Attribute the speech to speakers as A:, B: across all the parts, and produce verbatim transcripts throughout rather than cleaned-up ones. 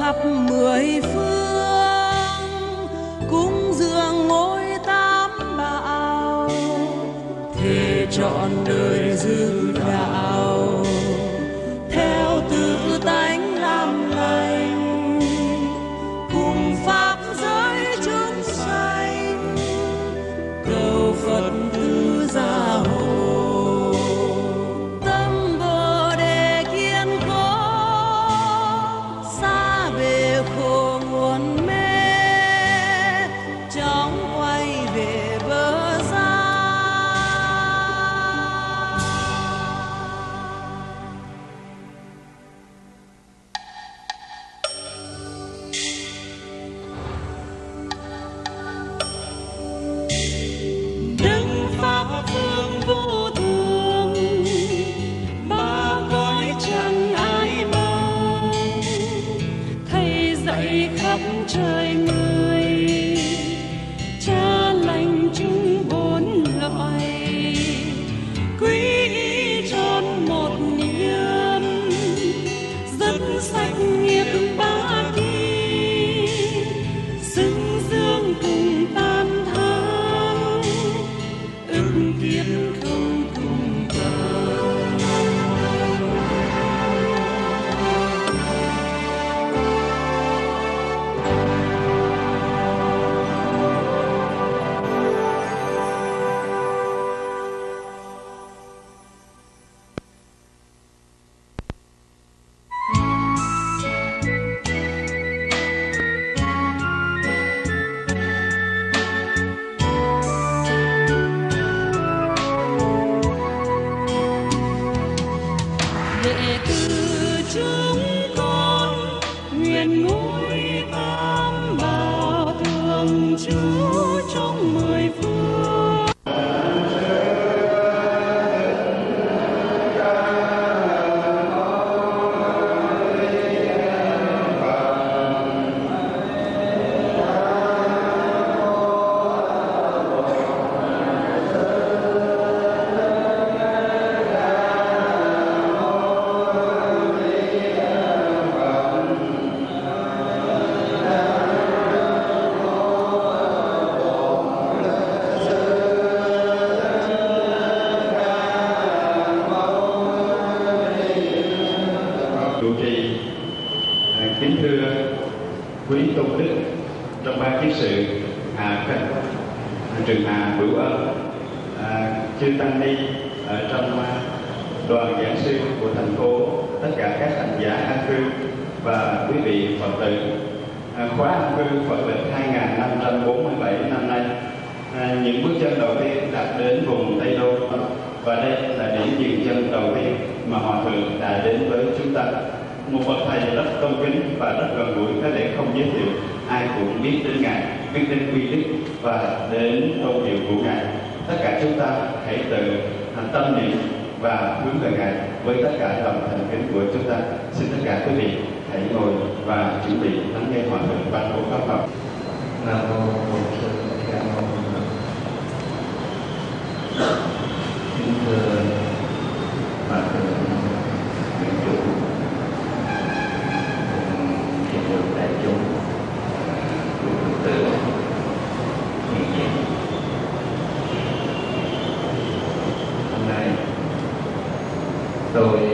A: khắp mười phương, cúng dường ngôi Tam Bảo, thề trọn đời giữ đạo, theo tự tánh làm lành, cùng pháp giới chúng sanh, cầu Phật tứ gia hộ. Tâm Bồ Đề kiên cố, xa về khổ nguồn mê, chóng quay về bờ gia. Đấng pháp phương vô thường, ba cõi chẳng ai bằng, thầy dạy khắp trời người, cha lành chúng bốn loại, quý y trọn một niệm, dứt sạch nghiệp ba kỳ, xứng dương cùng tam tháng, ức kiếp không cùng cầu. Đệ tử chúng con nguyện ngôi Tam Bảo thường trú trong mười phương.
B: Chủ trì, à, kính thưa quý tôn đức trong ban kiến sự Hà Khánh, Trường Hà Bửu Ân, à, chư tăng ni ở trong à, đoàn giảng sư của thành phố, tất cả các hành giả an cư và quý vị Phật tử. À, khóa an cư Phật lịch hai nghìn năm trăm bốn mươi bảy năm nay, à, những bước chân đầu tiên đạt đến vùng Tây Đô, và đây là điểm dừng chân đầu tiên mà Hòa Thượng đã đến với chúng ta. Một bậc thầy rất tôn kính và rất gần gũi, có thể không giới thiệu, ai cũng biết đến Ngài, biết đến quy đức và đến tôn hiệu của Ngài. Tất cả chúng ta hãy tự hành tâm niệm và hướng về Ngài với tất cả lòng thành kính của chúng ta. Xin tất cả quý vị hãy ngồi và chuẩn bị lắng nghe Hòa Thượng ban bố pháp học.
C: Nam mô Bổn Sư Thích Ca Mâu Ni Phật. Kính thưa Hòa Thượng Nguyện Chủ, kính thưa đại chúng, quý Phật tử hiện diện. Hôm nay tôi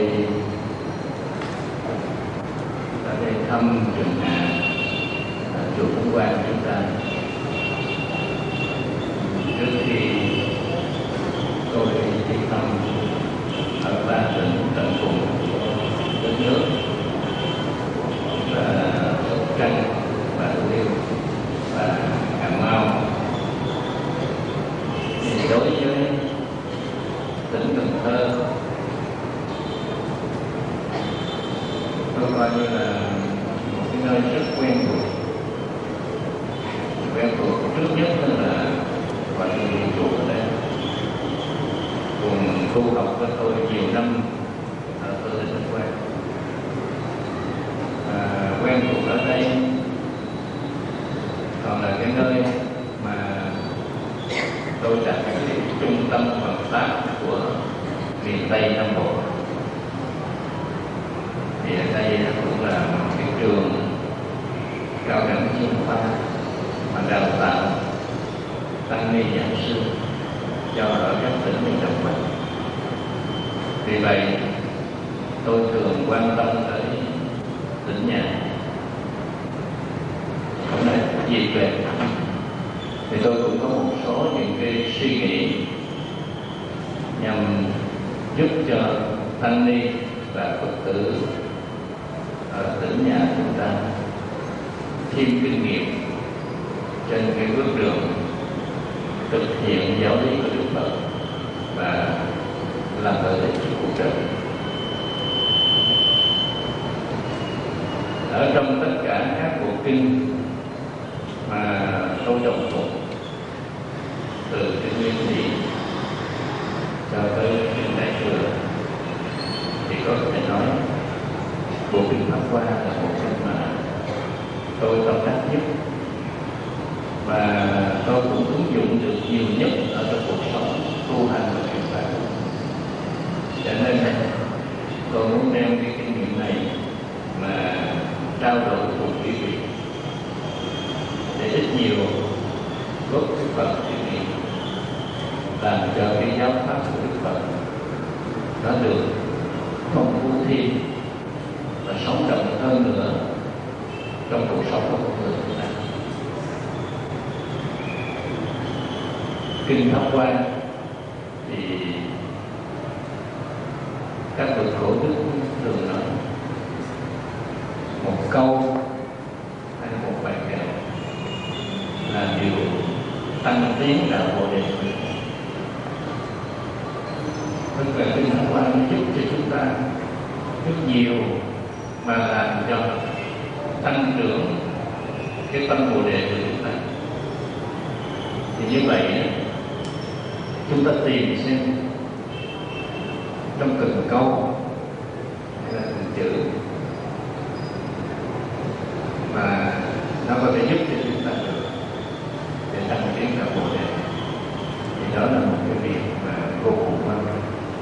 C: ở đây thăm Trường Hà, chùa Phú Quang chúng ta. Trước khi tôi đi thăm ở ba tỉnh tận cùng của đất nước là Sóc Trăng, Bạc Liêu và Cà Mau, thì đối với tỉnh Cần Thơ, tôi coi như là một cái nơi rất quen thuộc. Quen thuộc trước nhất là Hòa Thượng Nguyện Chủ ở đây, cùng tu học với tôi nhiều năm ở tôi rất quen. À, quen thuộc ở đây còn là cái nơi mà tôi đặt cái trung tâm Phật pháp của miền Tây Nam Bộ. Thì ở đây cũng là một cái trường cao đẳng chuyên khoa mà đào tạo tăng ni giảng sư cho ở các tỉnh miền Đông Bắc. Vì vậy tôi thường quan tâm tới tỉnh nhà. Hôm nay dịp về thì tôi cũng có một số những cái suy nghĩ nhằm giúp cho tăng ni và Phật tử ở tỉnh nhà chúng ta thêm kinh nghiệm trên cái bước đường thực hiện giáo lý của Đức Phật và làm lợi ích cho cuộc đời. Ở trong tất cả các bộ kinh mà tôi đọc thuộc từ kinh Nguyên Thủy cho tới kinh Đại Thừa thì có thể nói bộ kinh Pháp Hoa là một kinh mà tôi tâm đắc nhất và tôi cũng ứng dụng được nhiều nhất ở trong cuộc sống tu hành và truyền bá. Cho nên tôi muốn đem cái kinh nghiệm này mà trao đổi cùng quý vị để ít nhiều góp Đức Phật kinh nghiệm, làm cho cái giáo pháp của Đức Phật nó được phong phú thêm và sống động hơn nữa trong cuộc sống của con người chúng ta. Kinh Pháp Hoa thì các bậc cổ đức thường nói một câu hay một bài kệ là điều tăng tiến đạo Bồ Đề. Tức là Kinh Pháp Hoa giúp cho chúng ta rất nhiều mà làm cho tăng trưởng cái tâm Bồ Đề của chúng ta. Thì như vậy chúng ta tìm xem trong từng câu hay là từng chữ mà nó có thể giúp cho chúng ta được để tăng tiến đạo Bồ Đề, thì đó là một cái việc mà vô cùng quan trọng.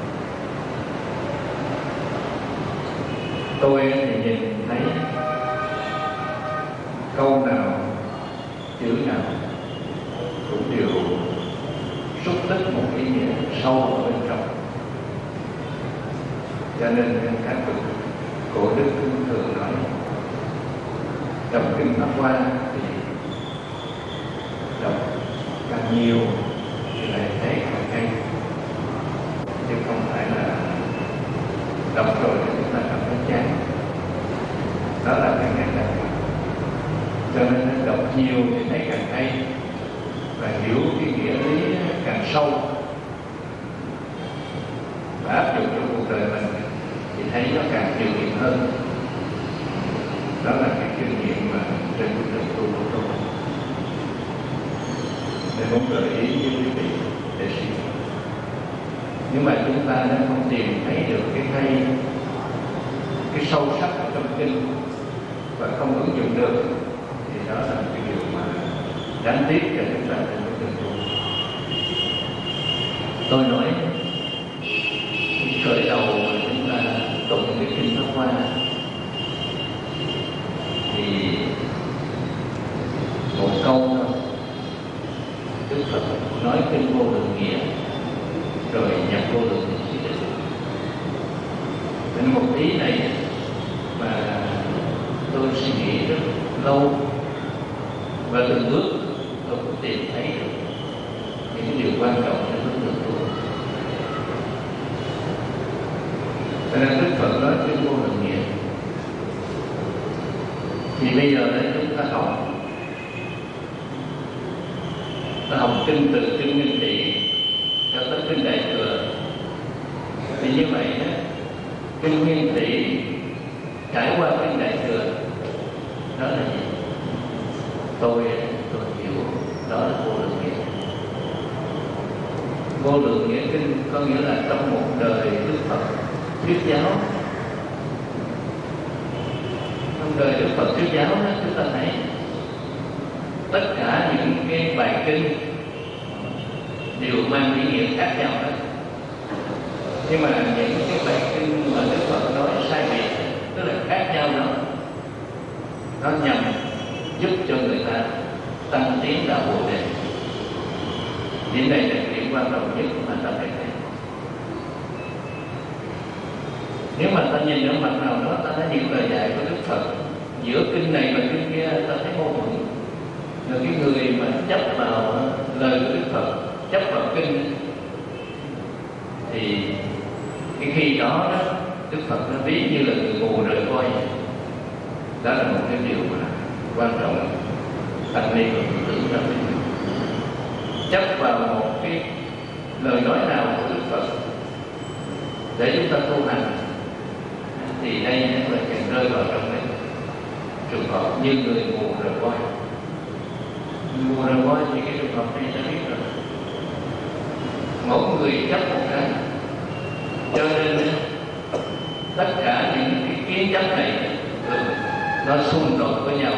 C: Tôi thì nhìn thấy câu nào chữ nào cũng đều xúc tích một ý nghĩa sâu ở bên trong. Cho nên các bậc cổ đức thường nói đọc kinh Pháp Hoa thì đọc càng nhiều thì lại thấy càng hay, chứ không phải là đọc rồi thì chúng ta cảm thấy chán. Đó là cái ngăn đặc. Cho nên đọc nhiều thì thấy càng hay và hiểu cái nghĩa lý càng sâu và áp dụng trong cuộc đời mình thì thấy nó càng nhiều nghiệm hơn. Đó là cái kinh nghiệm mà trên cuộc đời tu của tôi nên muốn gợi ý với quý vị để suy nghĩ. Nhưng mà chúng ta đã không tìm thấy được cái hay, cái sâu sắc ở trong kinh và không ứng dụng được thì đó là cái điều mà đáng tiếc cho chúng ta trên cái đường tu. Tôi nói khởi đầu mà chúng ta tụng cái kinh Pháp Hoa thì một câu thôi, Đức Phật nói kinh vô lượng nghĩa rồi nhập vô lượng trí định. Nên một ý này mà tôi suy nghĩ rất lâu và từng bước tôi cũng tìm thấy được những cái điều quan trọng trong bước đường tu. Cho nên Đức Phật nói kinh vô lượng nghĩa thì bây giờ đấy chúng ta học ta học kinh từ kinh Nguyên Thủy cho tới kinh Đại Thừa. Thì như vậy đó, kinh Nguyên Thủy trải qua kinh Đại Thừa đó là gì? Tôi tôi hiểu đó là vô lượng nghĩa. Vô lượng nghĩa kinh có nghĩa là trong một đời Đức Phật thuyết giáo, trong đời Đức Phật thuyết giáo đó, chúng ta thấy tất cả những cái bài kinh đều mang ý nghĩa khác nhau đó. Nhưng mà những cái bài kinh mà Đức Phật nói sai biệt, tức là khác nhau đó, nó nhằm giúp cho người ta tăng tiến đạo Bồ Đề. Điểm này là điểm quan trọng nhất mà ta phải thấy. Nếu mà ta nhìn ở mặt nào đó, ta thấy những lời dạy của Đức Phật giữa kinh này và kinh kia, ta thấy mâu thuẫn. Rồi cái người mà chấp vào lời của Đức Phật, chấp vào kinh, thì cái khi đó, đó Đức Phật nó ví như là người mù rời voi. Đó là một cái điều mà quan trọng. Tăng ni và Phật tử ra biết chấp vào một cái lời nói nào của Đức Phật để chúng ta tu hành, thì đây là càng rơi vào trong cái trường hợp như người mù rời voi. Mù rời voi thì cái trường hợp này ta biết rồi, mỗi người chấp một cái, cho nên tất cả những cái kiến chấp này nó xung đột với nhau.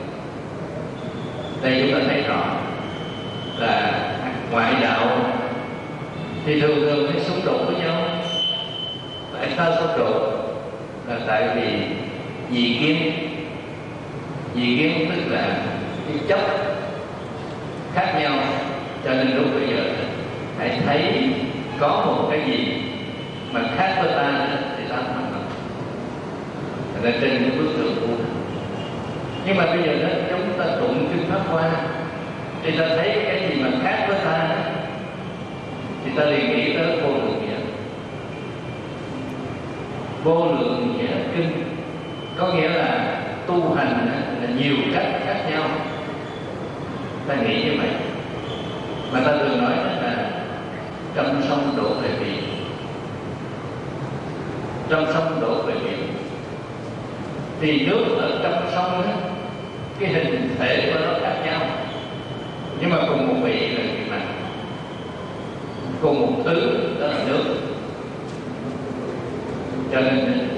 C: Đây chúng ta thấy rõ là ngoại đạo thì thường thường hay xung đột với nhau. Tại sao xung đột? Là tại vì dị kiến. Dị kiến tức là cái chấp khác nhau, cho nên lúc bây giờ hãy thấy có một cái gì mà khác với ta thì ta thành lập là trên cái bức tường của. Nhưng mà bây giờ đó chúng ta tụng kinh Pháp Hoa thì ta thấy cái gì mà khác với ta thì ta liền nghĩ tới vô lượng nghĩa. Vô lượng nghĩa kinh có nghĩa là tu hành là nhiều cách khác nhau. Ta nghĩ như vậy. Mà ta thường nói là trăm sông đổ về biển, trăm sông đổ về biển. Thì nước ở trong sông đó, cái hình thể của nó khác nhau, nhưng mà cùng một vị là gì mà cùng một thứ, đó là nước. Cho nên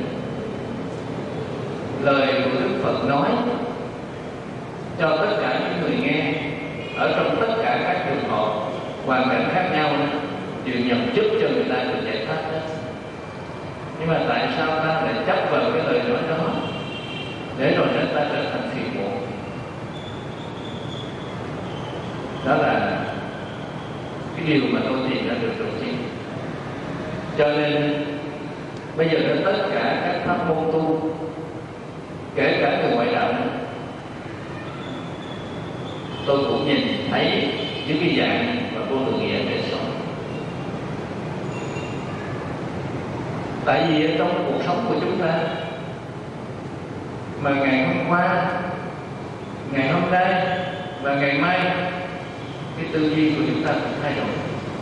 C: lời của Đức Phật nói cho tất cả những người nghe ở trong tất cả các trường hợp hoàn cảnh khác nhau đó, đều nhằm giúp cho người ta được giải thoát đó. Nhưng mà tại sao ta lại chấp vào cái lời nói đó để rồi chúng ta trở thành phiền muộn? Đó là cái điều mà tôi tìm ra được đầu tiên. Cho nên bây giờ đến tất cả các pháp môn tu, kể cả người ngoại đạo, tôi cũng nhìn thấy những cái dạng và vô lượng nghĩa để sống. Tại vì ở trong cuộc sống của chúng ta mà ngày hôm qua, ngày hôm nay và ngày mai, cái tư duy của chúng ta cũng thay đổi.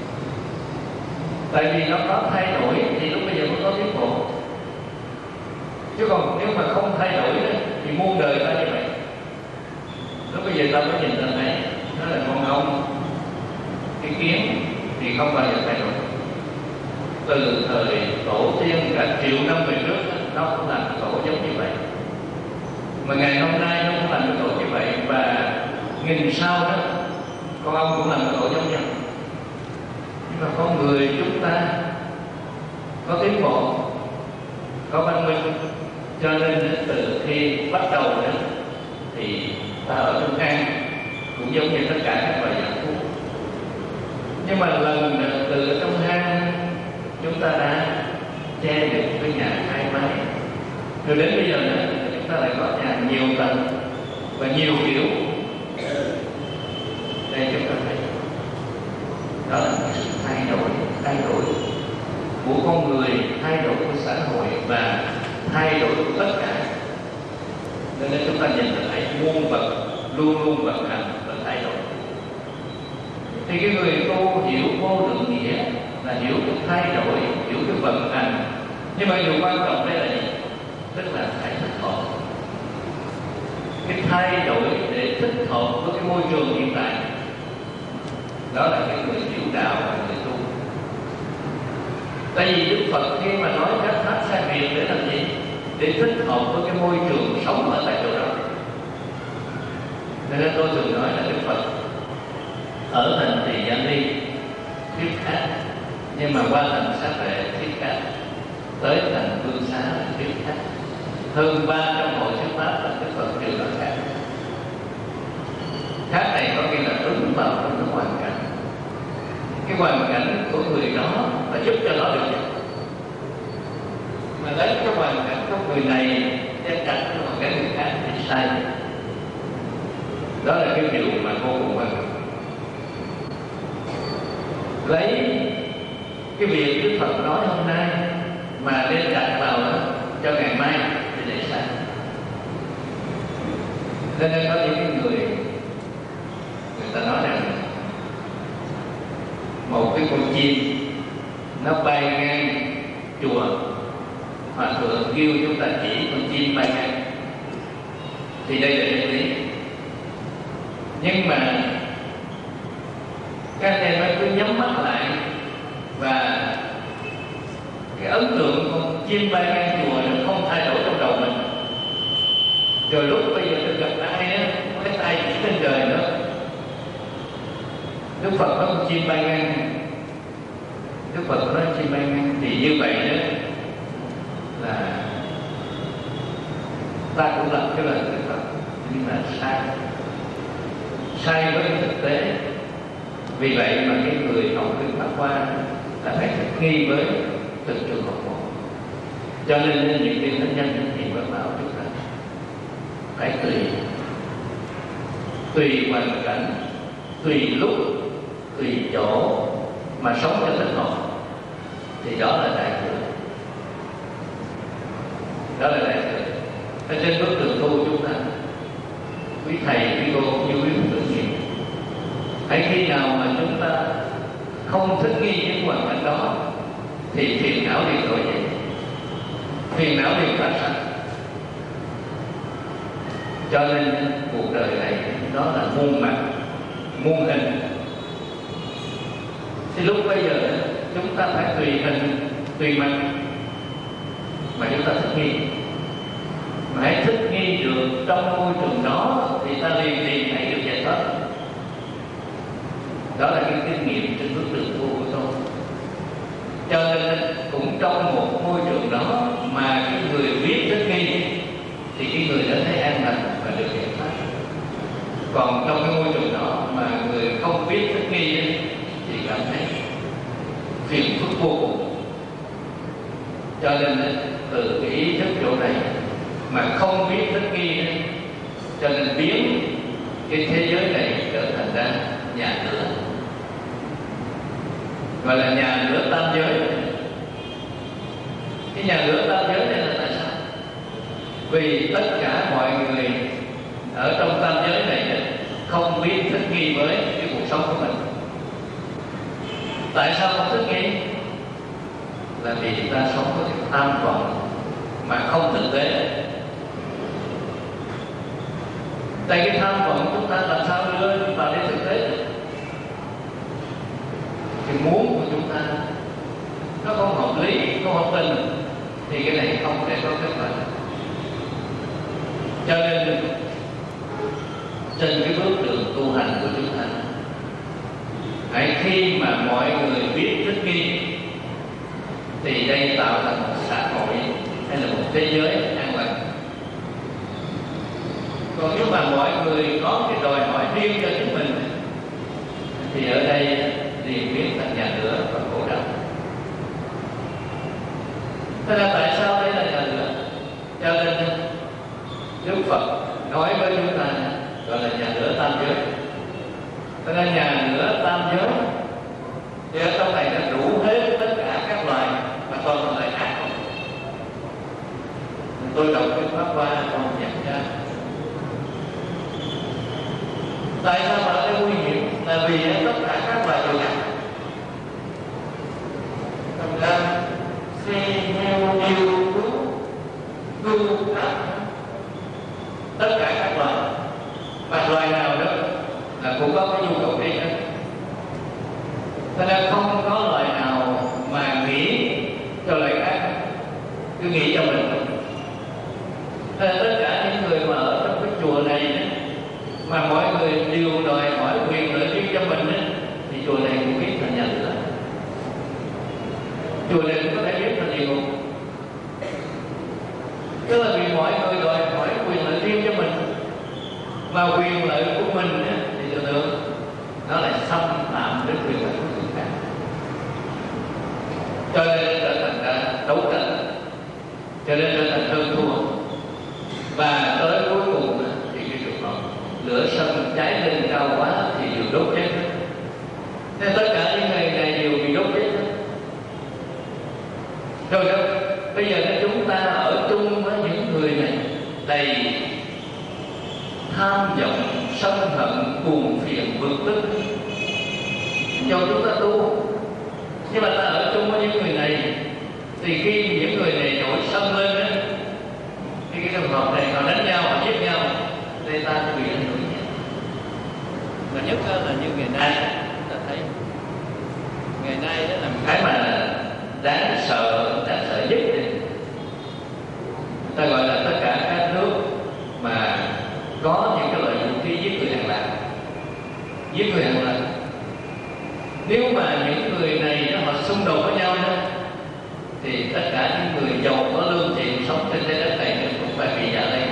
C: Tại vì nó có thay đổi thì lúc bây giờ mới có tiến bộ. Chứ còn nếu mà không thay đổi thì muôn đời ta như vậy. Lúc bây giờ ta mới nhìn ta thấy nó là con ong, cái kiến thì không bao giờ thay đổi. Từ thời tổ tiên cả triệu năm về trước nó cũng làm tổ giống như vậy. Mà ngày hôm nay nó cũng làm cái tổ như vậy, và nghìn sau đó con ong cũng làm cái tổ giống nhau. Nhưng mà con người chúng ta có tiến bộ, có văn minh, cho nên từ khi bắt đầu đó thì ta ở trong hang cũng giống như tất cả các loài dạng thú. Nhưng mà lần từ trong hang chúng ta đã che được cái nhà hai mái, rồi đến bây giờ nữa chúng ta lại có nhà nhiều tầng và nhiều kiểu. Đây chúng ta thấy đó là sự thay đổi, thay đổi của con người, thay đổi của xã hội và thay đổi của tất cả. Nên chúng ta nhìn thấy muôn vật luôn luôn vận hành và thay đổi. Thì cái người tu hiểu vô lượng nghĩa là hiểu cái thay đổi, hiểu cái vận hành. Nhưng mà điều quan trọng đây là gì? Tức là phải thích hợp. Cái thay đổi để thích hợp với cái môi trường hiện tại, đó là cái người hiểu đạo và người tu. Tại vì Đức Phật khi mà nói các pháp sai biệt để làm gì? Để thích hợp với cái môi trường sống ở tại chỗ đó. Nên tôi thường nói là Đức Phật ở thành Tỳ Gia Ni thuyết khác, nhưng mà qua thành Xá Vệ thuyết khác, tới thành Vương Xá thuyết khác. Hơn ba trăm hội thuyết pháp là Đức Phật đều nói khác. cái hoàn cảnh của người đó và giúp cho nó được nhận. Mà lấy cái hoàn cảnh của người này đem đặt cái hoàn cảnh người khác thì sai. Đó là cái điều mà vô cùng quan trọng. Lấy cái việc Đức Phật nói hôm nay mà đem đặt vào đó cho ngày mai thì để sai. Cho nên có những người người ta nói rằng một cái con chim nó bay ngang chùa, Hòa thượng kêu chúng ta chỉ con chim bay ngang, thì đây là chân lý. Nhưng mà các anh em cứ nhắm mắt lại và cái ấn tượng con chim bay ngang chùa nó không thay đổi trong đầu mình. Rồi lúc bây giờ tôi gặp ai á, cái tay chỉ trên trời nữa, Đức Phật nói con chim bay ngang, Đức Phật nói chim bay ngang, thì như vậy đó là ta cũng làm cái lời Đức Phật, nhưng mà sai, sai với thực tế. Vì vậy mà cái người học kinh Pháp Hoa là phải thích nghi với từng trường hợp một. Cho nên những cái thánh nhân thì vẫn bảo chúng ta phải tùy tùy hoàn cảnh, tùy lúc, tùy chỗ mà sống cho linh hồn, thì đó là đại thừa. Đó là đại thừa. Ở trên bước đường tu chúng ta, quý thầy, quý cô, như quý tự nhiên, hãy khi nào mà chúng ta không thích nghi với hoàn cảnh đó thì phiền não liền nổi dậy, phiền não liền phát sinh. Cho nên cuộc đời này nó là muôn mặt, muôn hình. Thì lúc bây giờ chúng ta phải tùy hình, tùy mặt mà chúng ta thích nghi. Mà hãy thích nghi được trong môi trường đó thì ta liền tìm thấy được giải thoát. Đó là cái kinh nghiệm trên bước đường tu của tôi. Cho nên cũng trong một môi trường đó mà cái người biết thích nghi thì cái người đó thấy an lành và được giải thoát. Còn trong cái môi trường đó mà người không biết thích nghi thì cảm thấy phiền phức vô cùng. Cho nên từ cái ý thức chỗ này mà không biết thích nghi, cho nên biến cái thế giới này trở thành ra nhà lửa, gọi là nhà lửa tam giới. Cái nhà lửa tam giới này là tại sao? Vì tất cả mọi người ở trong tam giới này không biết thích nghi với cái cuộc sống của mình. Tại sao không thích nghi? Là vì ta sống có cái tham vọng mà không thực tế. Tại cái tham vọng chúng ta làm sao đưa vào đến thực tế được? Cái muốn của chúng ta nó không hợp lý, không hợp tình thì cái này không thể có kết quả. Cho nên trên cái bước đường tu hành của chúng ta, hãy khi mà mọi người biết thích nghi thì đây tạo thành một xã hội hay là một thế giới an lành. Còn nếu mà mọi người có cái đòi hỏi riêng cho chính mình thì ở đây liền biến thành nhà lửa và khổ đau. Thế là tại sao đây là nhà lửa? Cho nên Đức Phật nói với chúng ta gọi là nhà lửa tam giới. Thế nên nhà lửa tam giới thì ở trong này là đủ hết tất cả các loài mà còn còn lại ác không. Tôi đọc cái Pháp Hoa còn nhận ra tại sao mà nó nguy hiểm, là vì tất cả các loài đều ác. Thành ra xe heo yêu thú cừu ác, tất cả các loài, mà loài nào đó là cũng có cái nhu cầu riêng hết. Cho nên không có loài nào mà nghĩ cho loài khác, cứ nghĩ cho mình. Nên tất cả những người mà ở trong cái chùa này mà mọi người đều đòi hỏi quyền lợi riêng cho mình thì chùa này cũng biết thành nhà lửa. Chùa này cũng có thể biết thành địa ngục. Tức là vì mọi người đòi hỏi quyền lợi riêng cho mình, mà quyền lợi của mình thì thường thường nó lại xâm phạm đến quyền lợi của người khác. cho nên trở thành hơn thua. Và tới cuối cùng thì cái trường hợp lửa sân cháy lên cao quá thì đều đốt chết. Nên tất cả những người này đều bị đốt chết. Rồi đâu, bây giờ chúng ta ở chung với những người này đầy tham vọng, sân hận, buồn phiền, bực tức, cho chúng ta tu. Nhưng mà ta ở chung với những người này thì khi những người này nổi sân lên đó, thì cái trường hợp này họ đánh nhau, họ giết nhau, đây ta bị ảnh hưởng nhau.
D: Mà nhất là như ngày nay ta thấy ngày nay đó là
C: cái mà đáng sợ, đáng sợ nhất thì ta gọi là tất cả các nước mà có những cái loại vũ khí giết người hàng loạt, giết người hàng loạt. Nếu mà những người này nó họ xung đột với nhau đó, thì tất cả những người giàu có lương thiện sống trên trái đất này cũng phải bị dạ lây.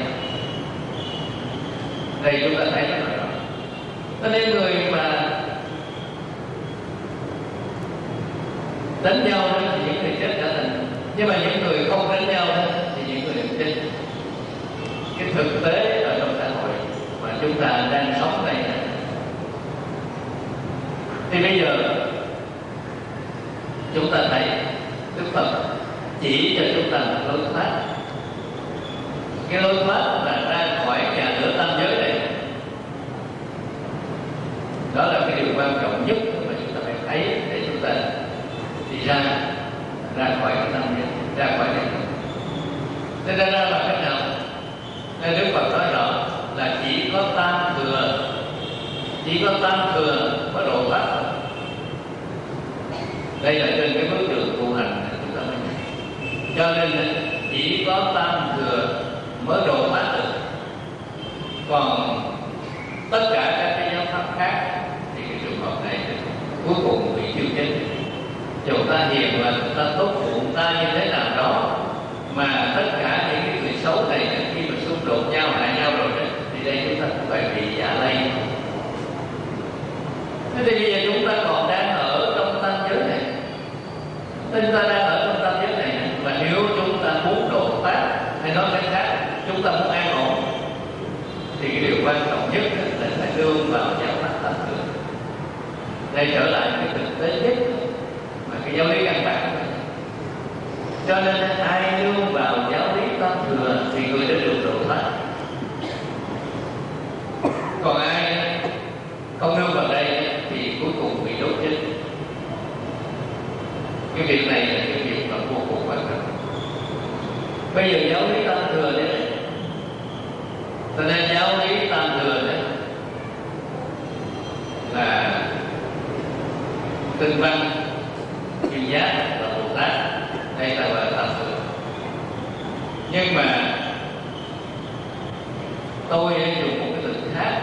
C: Đây chúng ta thấy rất là rõ. Cho nên người mà đánh nhau đó thì những người chết trở thành, nhưng mà những người không đánh nhau đó thì những người chết. Cái thực tế ở trong xã hội mà chúng ta đang sống đây này, thì bây giờ chúng ta thấy Đức Phật chỉ cho chúng ta một lối thoát. Cái lối thoát là ra khỏi nhà lửa tam giới này. Đó là cái điều quan trọng nhất mà chúng ta phải thấy để chúng ta đi ra ra khỏi cái tam giới, ra khỏi này. Thế ra ra là cách nào? Nên Đức Phật nói rõ là chỉ có tam thừa, chỉ có tam thừa có độ thoát. Đây là trên cái bước đường tu hành này chúng ta mới nhận. Cho nên chỉ có tam thừa mới độ thoát được. Còn tất cả các cái giáo pháp khác thì cái trường hợp này cuối cùng bị tiêu chết. Dù ta hiền là ta tốt phụ ta như thế nào đó, mà tất cả những cái người xấu này khi mà xung đột nhau hại nhau rồi đó, thì đây chúng ta cũng phải bị dạ lây. Thế thì bây giờ chúng ta còn đang ở trong tam giới này, chúng ta đang ở trong tam giới này, và nếu chúng ta muốn độ thoát, hay nói cách khác, chúng ta muốn an ổn, thì cái điều quan trọng nhất là phải nương vào giáo pháp tam thừa. Đây trở lại cái thực tế nhất mà cái giáo lý căn bản. Cho nên ai nương vào giáo lý tam thừa thì người đã được độ thoát. Còn ai không nương vào đây thì cuối cùng bị đốt chết. Cái việc này là cái việc mà vô cùng quan trọng. Bây giờ giáo lý tam thừa đấy, cho nên giáo lý tam thừa đấy là tinh văn, kim giác và Bồ Tát. Đây là gọi là tam thừa. Nhưng mà tôi dùng một cái từ khác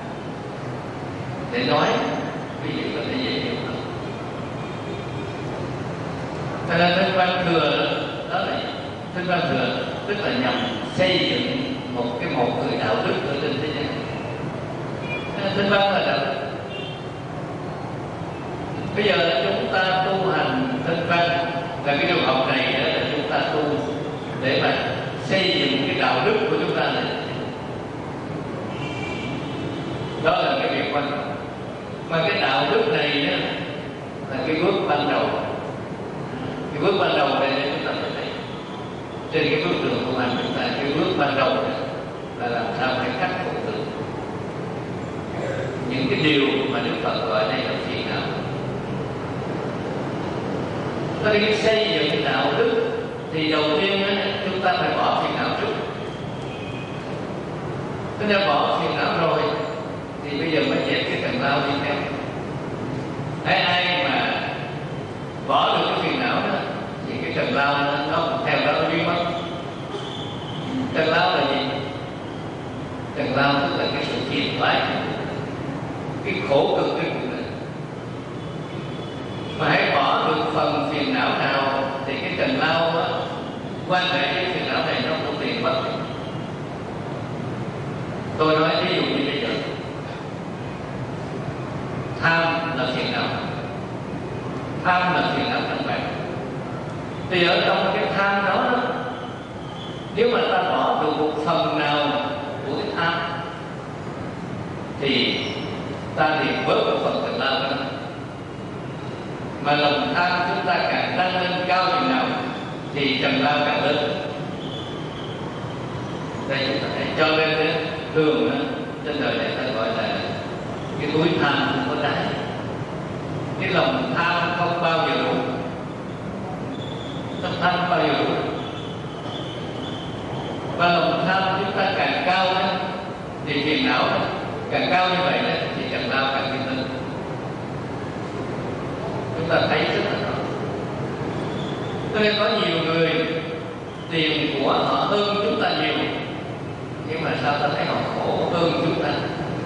C: để nói, ví dụ là để dễ hiểu hơn. Cho nên tinh văn thừa đó là tinh văn thừa, tức là nhằm xây dựng một cái một người đạo đức ở trên thế giới. Tinh văn là đạo đức. Bây giờ chúng ta tu hành tinh văn là cái trường hợp này đó, là chúng ta tu để mà xây dựng cái đạo đức của chúng ta này. Đó là cái việc quan trọng. Mà cái đạo đức này đó, là cái bước ban đầu. Cái bước ban đầu này để chúng ta phải thấy trên cái bước đường tu hành chúng ta, cái bước ban đầu này là làm sao phải khắc phục được những cái điều mà Đức Phật gọi đây là phiền não. Cho nên cái xây dựng đạo đức thì đầu tiên á, chúng ta phải bỏ phiền não trước. Chúng ta bỏ phiền não rồi thì bây giờ mới dẹp cái cần lao đi theo. Ai ai mà bỏ được cái phiền não đó thì cái cần lao nó, nó theo đó nó biến mất. Cần lao là gì? Cần lao tức là cái sự phiền toái, cái khổ cực cái cuộc đời. Mà hãy bỏ được phần phiền não nào thì cái trần lao á, quan hệ với phiền não này nó cũng liền mất. Tôi nói ví dụ như bây giờ, tham là phiền não, tham là phiền não căn bản. Thì ở trong cái tham đó, đó thì ta liền bớt một phần trần lao đó. Mà lòng tham chúng ta càng tăng lên cao chừng nào thì trần lao càng lớn. Đây chúng ta thấy, cho nên đó, thường đó, trên đời này ta gọi là cái túi tham không có đáy. Cái lòng tham không bao giờ đủ, tâm tham không bao giờ đủ. Và lòng tham chúng ta càng cao đó, thì phiền não đó, càng cao như vậy đó, thì trần lao càng kinh tân. Chúng ta thấy rất là rõ. Cho nên có nhiều người tiền của họ hơn chúng ta nhiều, nhưng mà sao ta thấy họ khổ hơn chúng ta?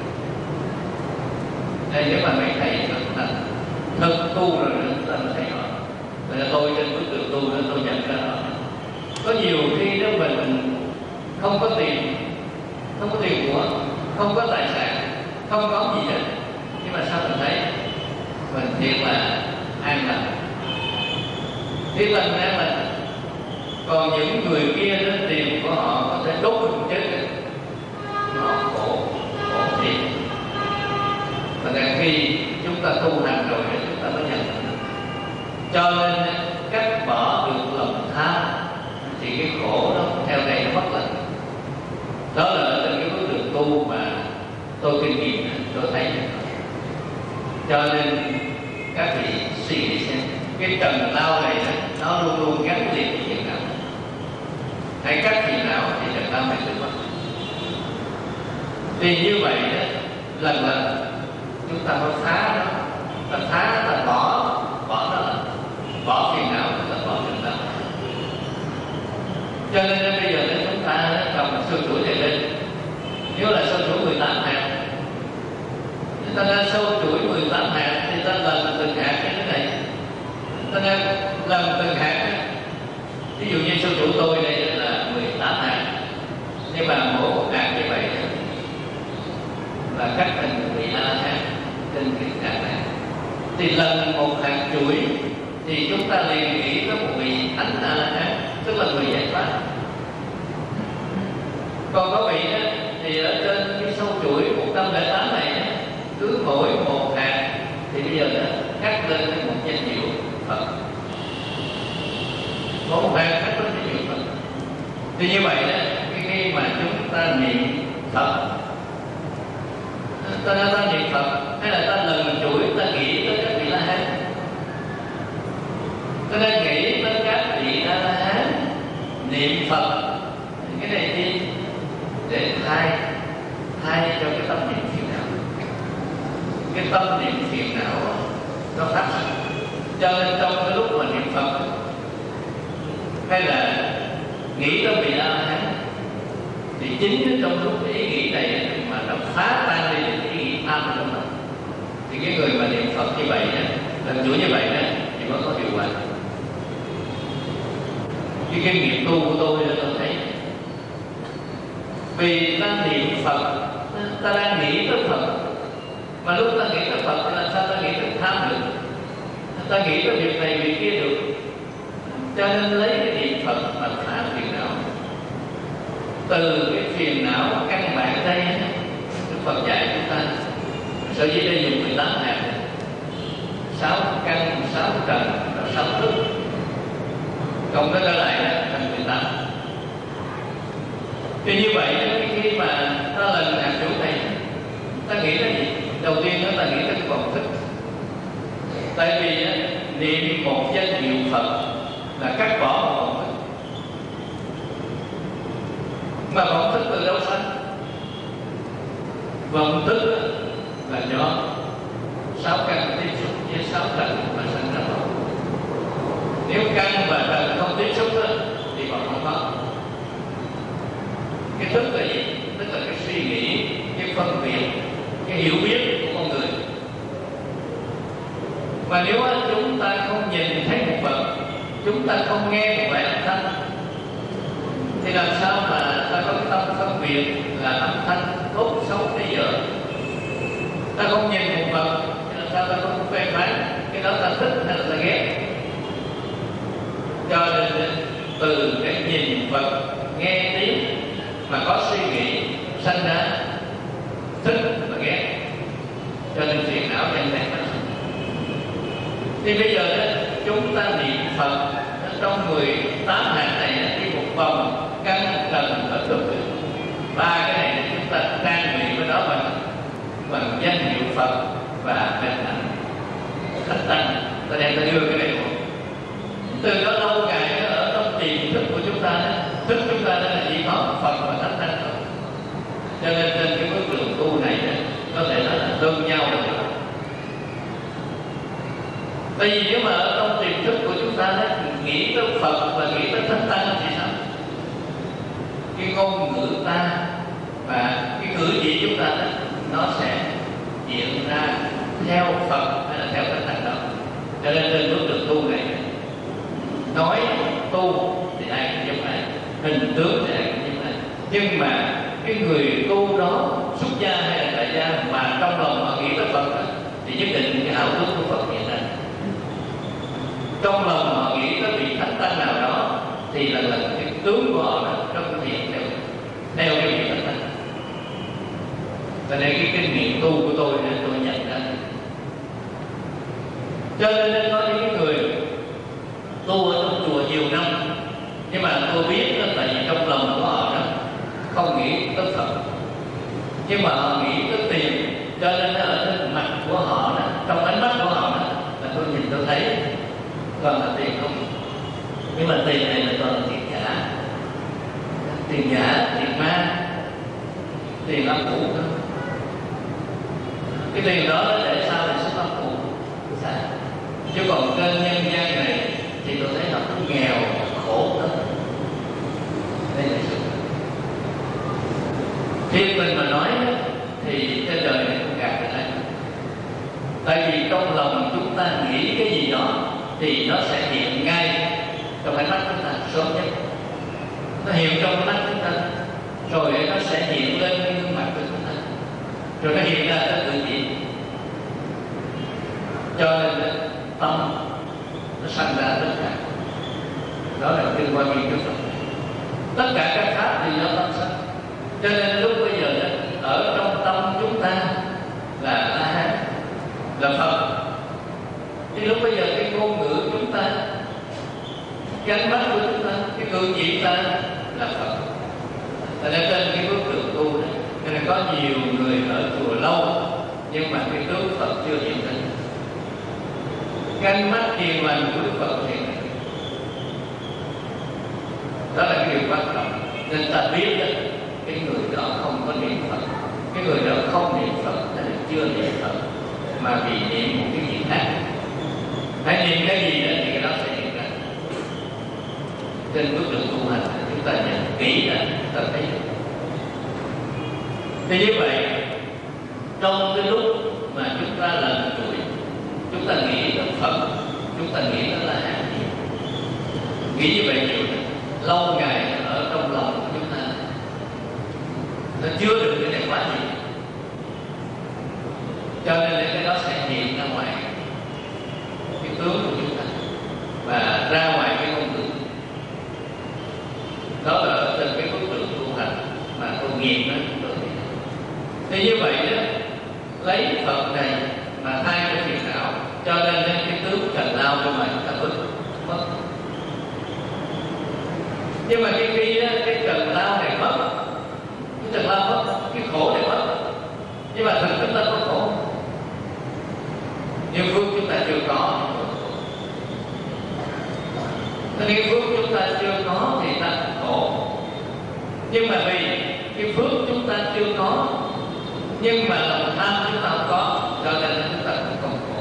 C: Đây, nếu mà mấy thầy thực hành thực tu rồi chúng ta mới thấy họ. Là tôi trên bước đường tu đó tôi nhận ra họ. Có nhiều khi đó mình không có tiền, không có tiền của, không có tài sản, không có gì hết, nhưng mà sao mình thấy mình thiệt là an lành, thiệt là an lành. Còn những người kia đó, tiền của họ có thể đốt mình chết rồi, họ khổ, khổ thiệt. Và đến khi chúng ta tu hành rồi chúng ta mới nhận. Cho nên cách bỏ được lòng tham thì cái khổ đó theo đây nó mất lạnh. Đó là ở trên cái bước đường tu mà tôi kinh nghiệm, tôi thấy. Cho nên các vị suy nghĩ xem, cái trần lao này nó luôn luôn gắn liền với phiền não. Hãy cắt phiền não thì trần lao này tự mất. Vì như vậy đó, lần lần chúng ta phải phá nó, ta phá, ta bỏ, bỏ nó, bỏ phiền não, ta bỏ trần lao. Cho nên bây giờ nếu chúng ta cầm sâu chuỗi này lên, nếu là sâu chuỗi mười tám hạt, chúng ta đang sâu chuỗi mười tám hạt thì ta lần từng hạt như thế này, ta đang lần từng hạt. Ví dụ như sâu chuỗi tôi đây là mười tám hạt, nhưng mà mỗi một hạt như vậy là cách thành vị A hạt trên cái hạt này, thì lần một hạt chuỗi thì chúng ta liền nghĩ tới một vị ánh A hạt, tức là người giải thoát. Còn có vị đó, thì ở trên cái sâu chuỗi một trăm lẻ tám này cứ mỗi một hạt thì bây giờ đó cắt lên một danh hiệu Phật, mỗi một hạt cắt lên danh hiệu Phật. Thì như vậy đó, khi mà chúng ta niệm Phật, ta đang ta niệm Phật hay là ta lần chuỗi ta nghĩ tới các vị La Hán, ta đang nghĩ tới các vị A La Hán niệm Phật, cái này đi để thay thay cho cái tâm niệm phiền não. Cái tâm niệm phiền não nó phát sinh. Cho nên trong cái lúc mà niệm Phật hay là nghĩ tới vị A La Hán thì chính trong lúc cái ý nghĩ này mà nó phá tan đi cái ý nghĩ tham trong đó, thì cái người mà niệm Phật như vậy đó, lần chuỗi như vậy đó thì mới có hiệu quả. Cái kinh nghiệm tu của tôi là tôi thấy, vì ta niệm Phật, ta đang nghĩ tới Phật, mà lúc ta nghĩ tới Phật là sao ta nghĩ tới tham được, ta nghĩ tới việc này việc kia được. Cho nên lấy cái niệm Phật mà phá phiền não. Từ cái phiền não căn bản đây, Đức Phật dạy chúng ta, sở dĩ đây dùng mười tám hạt, sáu căn, sáu trần và sáu thức, cộng nó trở lại là thành mười tám. Thì như vậy khi mà ta lần hạt chủ này, ta nghĩ đến gì? Đầu tiên đó ta nghĩ đến vọng thức. Tại vì niệm một danh hiệu Phật là cắt bỏ một vọng thức. Mà vọng thức từ đâu sanh? Vọng thức là do sáu căn tiếp xúc với sáu trần mà sanh ra vọng. Nếu căn và trần không tiếp xúc đó, thì vọng không có. Cái thức là gì? Tức là cái suy nghĩ, cái phân biệt, cái hiểu biết của con người. Mà nếu chúng ta không nhìn thấy một vật, chúng ta không nghe một bài âm thanh, thì làm sao mà ta có cái tâm phân biệt là âm thanh tốt xấu hay dở? Ta không nhìn một vật, thì làm sao ta không phê phán cái đó ta thích hay là ta ghét? Cho nên từ cái nhìn vật, nghe tiếng mà có suy nghĩ sanh ra thích và ghét. cho nên phiền não nhanh chóng phát sinh. Thì bây giờ đó, chúng ta niệm Phật trong mười tám hạng này đi một vòng căn trần ở thực ba cái này chúng ta trang bị với đó bằng bằng danh hiệu Phật và hình ảnh thanh tăng. Ta đem ta đưa cái này một từ đó lâu ngày đó, ở trong tiềm thức của chúng ta đó, thức chúng ta đó là chỉ có Phật và thanh tăng thôi. Cho nên trên cái bước đường tu này đó, có thể nói là tương nhau được. Tại vì nếu mà ở trong tiềm thức của chúng ta đó, nghĩ tới Phật và nghĩ tới thanh tăng thì sao? Cái ngôn ngữ ta và cái cử chỉ chúng ta đó, nó sẽ hiện ra theo Phật hay là theo thanh tăng đó. Cho nên trên bước đường tu này, nói tu thì ai cũng giống ai, hình tướng thì ai cũng giống ai, nhưng mà cái người tu đó xuất gia hay là tại gia mà trong lòng họ nghĩ tới Phật đó, thì nhất định cái ảo tướng của Phật hiện ra. Trong lòng họ nghĩ tới vị thánh tăng nào đó thì là, là cái tướng của họ đó, nó cũng hiện theo theo cái vị thánh tăng. Và đây cái kinh nghiệm tu của tôi nên tôi nhận ra. Cho nên có những cái người tu ở trong chùa nhiều năm, nhưng mà tôi biết đó, tại vì trong lòng của họ đó không nghĩ tới Phật, nhưng mà họ nghĩ tới tiền, cho nên ở trên mặt của họ đó, trong ánh mắt của họ đó, là tôi nhìn tôi thấy toàn là tiền không. Nhưng mà tiền này là toàn là tiền giả, tiền giả, tiền ma, tiền âm phủ đó. Cái tiền đó để sao để xuất âm phủ, chứ còn trên nhân gian này thì tôi thấy nó cũng nghèo khổ lắm. Đây là sự thiên mình mà nói thì trên đời này không gạt được ai. Tại vì trong lòng chúng ta nghĩ cái gì đó thì nó sẽ hiện ngay trong ánh mắt chúng ta sớm nhất. Nó hiện trong ánh mắt chúng ta, rồi nó sẽ hiện lên cái gương mặt của chúng ta, rồi nó hiện ra cái cử chỉ. Cho nên tâm nó sanh ra tất cả. Đó là liên quan đến Phật. Tất cả các khác thì do tâm sanh. Cho nên lúc bây giờ đó, ở trong tâm chúng ta là A Hán, là Phật. Thì lúc bây giờ cái ngôn ngữ chúng ta, cái ánh mắt của chúng ta, cái cử chỉ ta là Phật. Tại nên trên cái bước đường tu này, cho nên có nhiều người ở chùa lâu nhưng mà cái tướng Phật chưa hiện ra. Cái ánh mắt hiền lành của Đức Phật hiện ra. Đó là cái điều quan trọng. Nên ta biết đó, cái người đó không có niệm Phật, cái người đó không niệm Phật là chưa niệm Phật, mà vì niệm một cái gì khác. Hãy niệm cái gì đó thì cái đó sẽ hiện ra. Trên bước đường tu hành chúng ta nhận kỹ là ta thấy được. Thì như vậy, trong cái lúc mà chúng ta lần tuổi, chúng ta nghĩ đến Phật, chúng ta nghĩ đến là hạnh gì? Nghĩ như vậy nhiều lâu ngày ở trong lòng của chúng ta, nó chưa được cái này quá nhiều. Cho nên cái đó sẽ hiện ra ngoài cái tướng của chúng ta và ra ngoài cái ngôn ngữ. Đó là ở trên cái bước đường tu hành mà tôi nghiệm đó chúng tôi thấy. Thì như vậy đó, lấy Phật này mà thay cái phiền não, cho nên cái tướng trần lao của mình ta vứt mất. Nhưng mà cái khi đó, cái trần lao này mất, cái trần lao mất, cái khổ này mất, nhưng mà thực chúng ta có khổ, nhưng phước chúng ta chưa có. Nên phước chúng ta chưa có thì ta khổ. Nhưng mà vì cái phước chúng ta chưa có, nhưng mà lòng tham chúng ta không có, cho nên chúng ta cũng không khổ.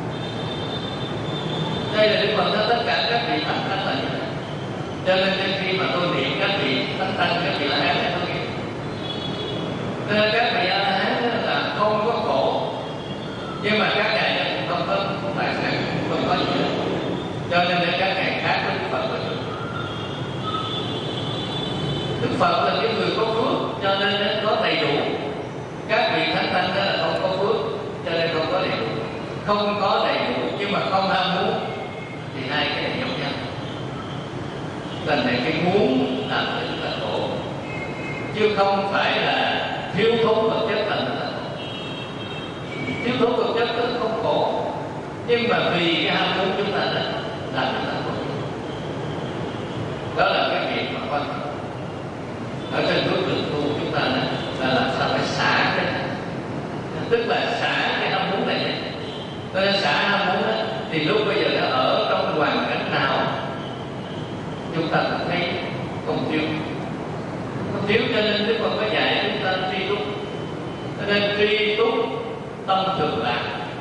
C: Đây là Đức Phật nói tất cả các vị thánh tăng là như thế. Cho nên khi mà tôi niệm các vị thánh tăng, các vị A Hán này tôi niệm, nên các vị A Hán là không có khổ, nhưng mà các ngài cũng không có không phải cũng không có gì hết. Cho nên các ngài khác với Đức Phật là được. Đức Phật là cái người có phước, cho nên có đầy đủ. Các vị thánh tăng đó là không có phước, cho nên không có đầy đủ. Không có đầy đủ nhưng mà không ham muốn thì hai cái này giống nhau. Lần này cái muốn làm cho chúng ta khổ, chứ không phải là thiếu thốn vật chất làm chúng ta khổ. thiếu thốn vật chất đó không khổ, nhưng mà vì cái ham muốn chúng ta đó làm chúng ta khổ. Đó là cái việc mà quan trọng ở trên bước đường tu chúng ta đó, là làm sao phải xả cái này, tức là xả cái ham muốn này. Cho nên xả ham muốn đó, thì lúc bây giờ nó ở trong hoàn cảnh nào chúng ta cũng thấy không thiếu, không thiếu. Cho nên Đức Phật có dạy chúng ta tri túc. Cho nên tri túc tâm thường lạc.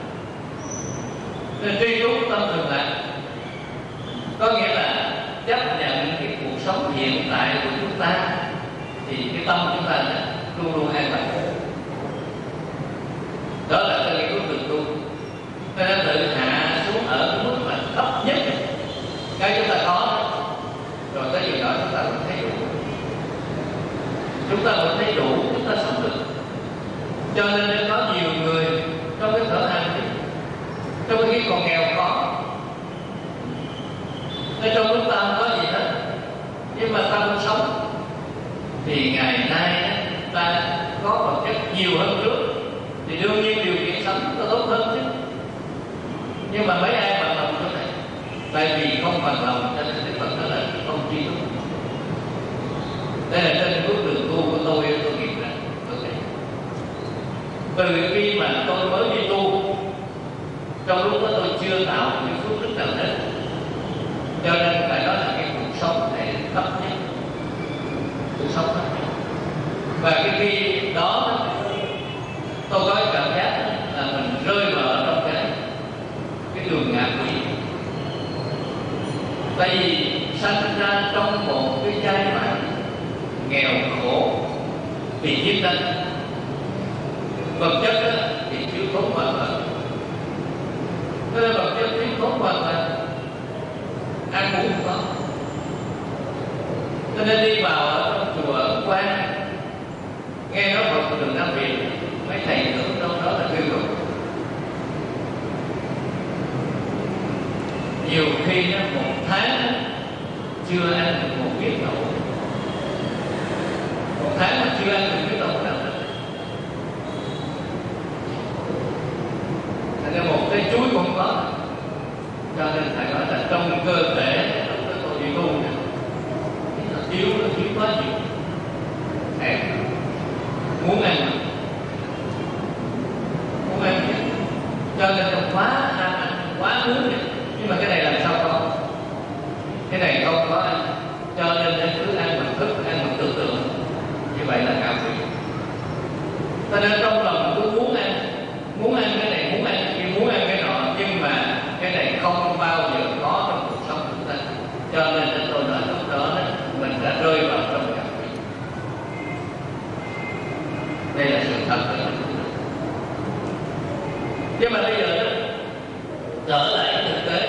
C: Nên tri túc tâm thường lạc có nghĩa là chấp nhận cái cuộc sống hiện tại của chúng ta, thì cái tâm chúng ta luôn luôn an toàn. Đó là cái nghĩa của đường tu. Cho nên tự hạ xuống ở cái mức mà thấp nhất cái chúng ta có, rồi tới giờ đó chúng ta vẫn thấy đủ, chúng ta vẫn thấy đủ, chúng ta sống được. Cho nên có nhiều người trong cái thở hành, trong cái khi còn nghèo khó, nên trong chúng ta không có gì hết, nhưng mà ta muốn sống, thì ngày nay ta có vật chất nhiều hơn trước, thì đương nhiên điều kiện sống ta tốt hơn chứ. Nhưng mà mấy ai bằng lòng chỗ này? Tại vì không bằng lòng cho nên Đức Phật nói là không tri túc. Đây là trên bước đường tu của tôi, tôi nghĩ rằng okay. Từ khi mà tôi mới đi tu, trong lúc đó tôi chưa tạo một cái phước đức nào hết, cho nên phải nói là cái cuộc sống này thấp nhất, cuộc sống thấp nhất. Và cái khi đó tôi có cái cảm giác là mình rơi vào trong cái cái đường ngạ quỷ. Tại vì sanh ra trong một cái giai đoạn nghèo khổ, bị chiến tranh, vật chất đó, thì thiếu thốn hoàn toàn. Thế nên vật chất thiếu thốn hoàn toàn, ăn uống không có. Cho nên đi vào ở trong chùa ở Quan, nghe nói Phật đường Nam Việt, mấy thầy tưởng trong đó là kêu gọi. Nhiều khi nó một tháng chưa ăn được một miếng đậu, một tháng mà chưa ăn được miếng đậu nào hết. Thành ra một cái chuối cũng có. Cho nên phải nói là trong cơ thể, trong cái tôi đi tu này, nó thiếu, nó thiếu quá nhiều. Thèm, muốn ăn, muốn ăn gì? Cho nên nó quá ham ăn, quá muốn này. Nhưng mà cái này làm sao có? Cái này không có ăn, cho nên anh cứ ăn bằng thức, ăn bằng tưởng tượng. Như vậy là ngạo quỷ. Cho nên trong lòng cứ muốn ăn, muốn ăn cái này, muốn ăn cái kia, muốn ăn cái nọ, nhưng mà cái này không bao giờ có trong cuộc sống của chúng ta. Cho nên tôi nói lúc đó mình đã rơi vào trong ngạo quỷ. Đây là sự thật của mình. Nhưng mà bây giờ đó, trở lại thực tế,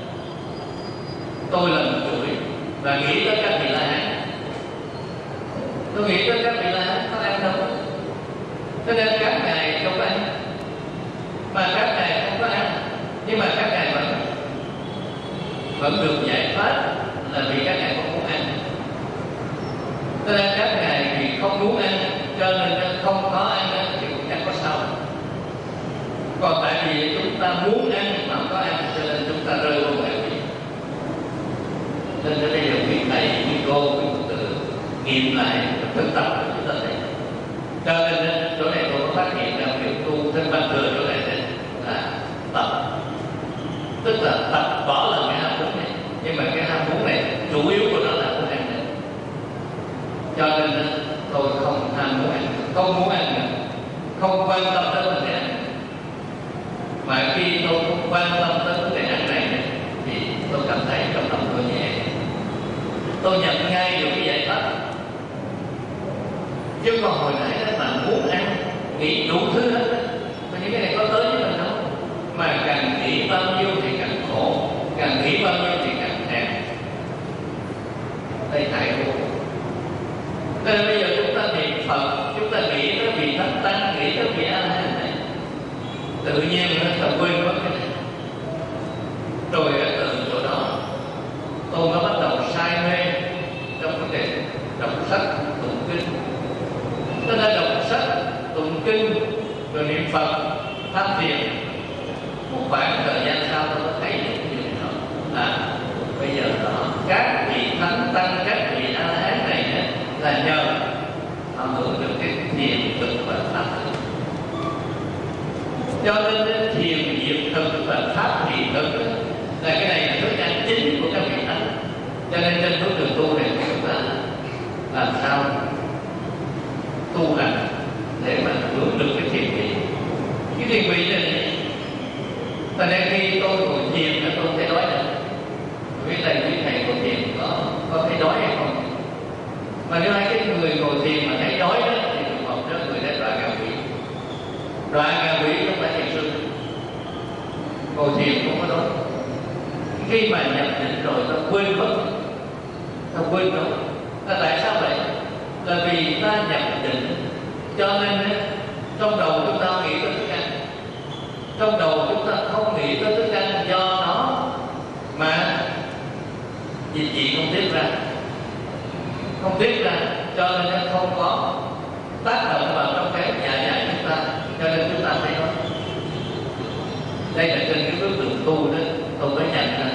C: tôi là một chuỗi và nghĩ tới các vị La Hán. Tôi nghĩ tới các vị La Hán có ăn đâu, cho nên các ngài không ăn, mà các ngài không có ăn, nhưng mà các ngài vẫn vẫn được giải thoát, là vì các ngài không muốn ăn. Cho nên các ngài vì không muốn ăn, cho nên không có ăn thì cũng chẳng có sao. Còn tại vì chúng ta muốn ăn mà không có ăn, cho nên chúng ta rơi vào ngạo quỷ. Nên ở đây là quý thầy, quý cô, quý Phật tử nghiệm lại thực tập của chúng ta thấy. Cho nên chỗ này tôi có phát hiện ra việc tu thân văn thừa chỗ này là tập, tức là tập bỏ lần cái ham muốn này, nhưng mà cái ham muốn này chủ yếu của nó là muốn ăn này. Cho nên tôi không ham muốn ăn, không muốn ăn nữa, không quan tâm tới vấn đề ăn. Mà khi tôi không quan tâm tới vấn đề ăn này thì tôi cảm thấy trong lòng tôi nhẹ, tôi nhận ngay được cái giải pháp. Chứ còn hồi nãy đó mà muốn ăn, nghĩ đủ thứ hết, mà những cái này có tới với mình đâu. Mà càng nghĩ bao nhiêu thì càng khổ, càng nghĩ bao nhiêu thì càng thèm. Đây hại khổ. Nên bây giờ chúng ta niệm Phật, chúng ta nghĩ tới vị Thánh Tăng, nghĩ tới vị A-la-hán này, tự nhiên nó ta quên mất cái này. Rồi từ chỗ đó tôi mới bắt đầu say mê trong vấn đề đọc sách, tụng kinh. Cho nên đọc sách, tụng kinh, rồi niệm Phật, tham thiền. Một khoảng thời gian sau tôi có thấy những điều đó là bây giờ đó các vị thánh tăng, các vị a la hán này là nhờ họ hưởng được cái thiền thực và pháp thực. Cho nên cái thiền diệt thực và pháp thiền thực là cái này là thức ăn chính của các vị thánh. Cho nên trên bước đường tu này chúng ta làm sao tu hành để mà hưởng được cái thiền vị. Cái thiền vị này, tại nên khi tôi ngồi thiền là tôi thấy đói này. Quý thầy, quý thầy ngồi thiền có có thấy đói hay không? Mà nếu hai cái người ngồi thiền mà thấy đói đó thì trường hợp đó người đã đọa ngạ quỷ. Đọa ngạ quỷ không phải thiền sư. Ngồi thiền không có đói. Khi mà nhập định rồi ta quên mất, ta quên rồi. Là tại sao vậy? Là vì ta nhập định, cho nên trong đầu chúng ta nghĩ tới thức ăn. Trong đầu chúng ta không nghĩ tới thức ăn, do nó mà gì gì không tiết ra, không tiết ra, cho nên nó không có tác động vào trong cái dạ dày chúng ta, cho nên chúng ta thấy đó. Đây là trên cái bước đường tu đó tôi mới nhận ra.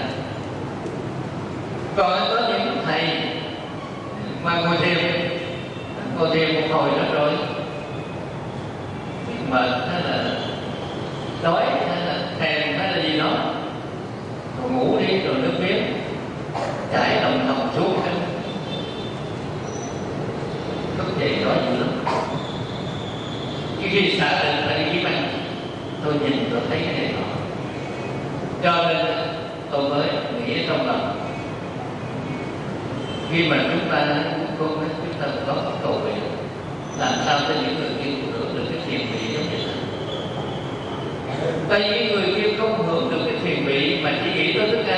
C: Còn có những thầy mà ngồi thiền, ngồi thiền một hồi nữa rồi mệt hay là đói hay là thèm hay là gì đó, rồi ngủ đi, rồi nước miếng chảy đồng đồng xuống cái thức dậy đói dữ lắm. Cái khi xả định là đi kiếm ăn, tôi nhìn tôi thấy cái này đó, cho nên tôi mới nghĩ trong lòng khi mà chúng ta cố gắng chúng ta có cầu nguyện làm sao cho những người kia hưởng được cái thiền vị giống như thế. Tại vì người kia không hưởng được cái thiền vị mà chỉ nghĩ tới thức ăn,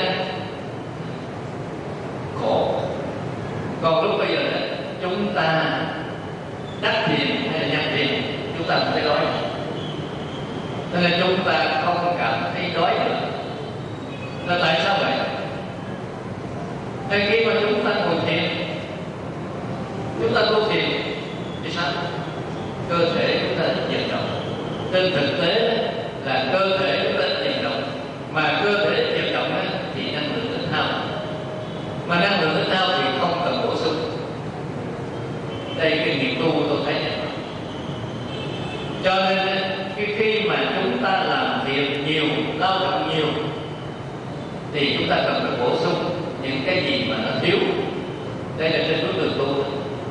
C: khổ. Còn lúc bây giờ đó, chúng ta đắc thiền hay là nhập thiền, chúng ta không thấy đói. Cho nên chúng ta không cảm thấy đói nữa. Là tại sao vậy? Tại khi mà chúng ta ngồi thiền, chúng ta tu thiền thì sao? Cơ thể chúng ta rất vận động. Trên thực tế là cơ thể chúng ta rất vận động, mà cơ thể vận động thì năng lượng tích hao, mà năng lượng tích hao thì không cần bổ sung. Đây cái nghiệp tu tôi thấy này. Cho nên khi, khi mà chúng ta làm việc nhiều, lao động nhiều thì chúng ta cần phải bổ sung những cái gì mà nó thiếu. Đây là trên bước đường tu.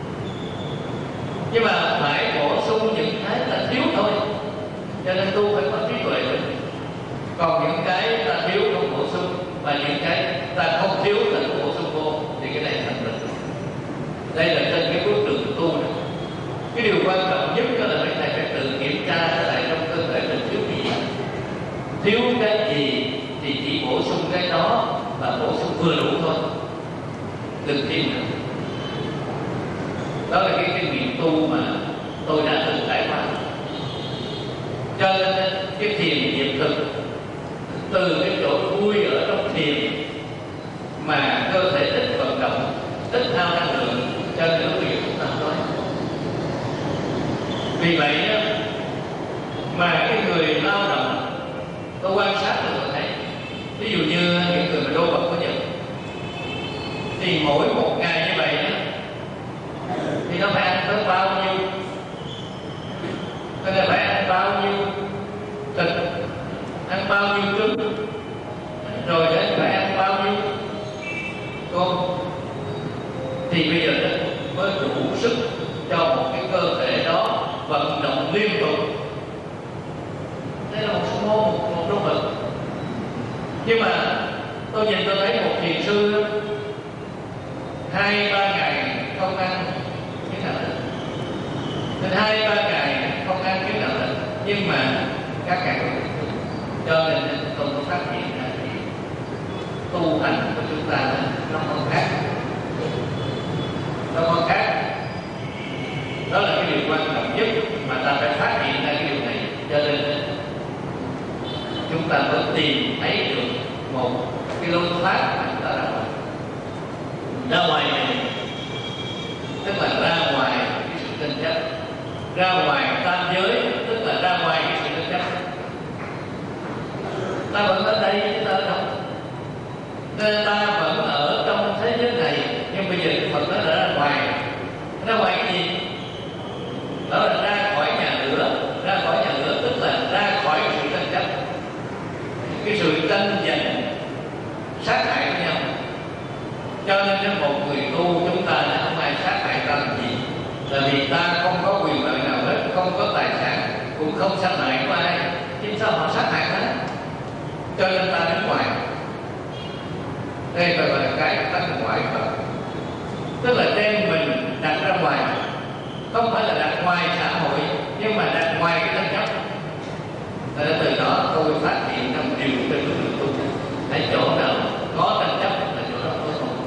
C: Nhưng mà phải bổ sung những cái là thiếu thôi. Cho nên tu phải có trí tuệ. Còn những cái ta thiếu không bổ sung, và những cái ta không thiếu ta không bổ sung vô, thì cái này thành định. Đây là trên cái bước đường tu này. Cái điều quan trọng nhất đó là thầy phải tự kiểm tra lại trong cơ thể mình thiếu gì. Thiếu cái gì thì chỉ bổ sung cái đó, và bổ sung vừa đủ thôi, đừng thêm nữa. Đó là cái kinh nghiệm tu mà tôi đã từng trải qua. Cho nên cái thiền diệt thực, từ cái chỗ vui ở trong thiền mà cơ thể ít vận động, ít hao năng lượng, cho nên nó việc chúng ta nói. Vì vậy mà cái người lao động, tôi quan sát được tôi thấy, ví dụ như những người mà đô vật có Nhật, thì mỗi một ngày như vậy đó, thì nó phải ăn tới bao nhiêu, nó phải ăn bao nhiêu thịt, ăn bao nhiêu trứng, rồi đấy phải ăn bao nhiêu cơm, thì bây giờ đó mới đủ sức cho một cái cơ thể đó vận động liên tục. Đây là một số môn, một, một đô vật. Nhưng mà tôi nhìn tôi thấy một thiền sư hai ba ngày không ăn cái nào đó, nên hai ba ngày không ăn cái nào đó, nhưng mà các ngày cho nên tôi có phát hiện ra thì tu hành của chúng ta nó không khác, nó không khác. Đó là cái điều quan trọng nhất mà ta phải phát hiện ra cái điều này, cho nên chúng ta mới tìm thấy được một cái lối thoát mà chúng ta ra ngoài. Ra ngoài này tức là ra ngoài cái sự tranh chấp, ra ngoài tam giới tức là ra ngoài cái sự tranh chấp. ta vẫn ở đây chứ ta ở đâu. Nên ta vẫn ở trong thế giới này, nhưng bây giờ cái Phật nó đã ra ngoài. Ra ngoài cái gì? Đó là ra khỏi nhà lửa. Ra khỏi nhà lửa tức là ra khỏi sự tranh chấp, cái sự tranh giành sát hại với nhau. Cho nên nếu một người tu chúng ta đã không ai sát hại ta làm gì, là vì ta không có quyền lợi nào hết, không có tài sản, cũng không sát hại của ai, chứ sao họ sát hại ta? Cho nên ta đứng ngoài. Đây gọi là cái tắc ngoại Phật, tức là đem mình đặt ra ngoài, không phải là đặt ngoài xã hội, nhưng mà đặt ngoài cái tranh chấp. Từ đó tôi phát hiện ra một điều trên đường tu, tại chỗ nào có tranh chấp là chỗ đó tôi không.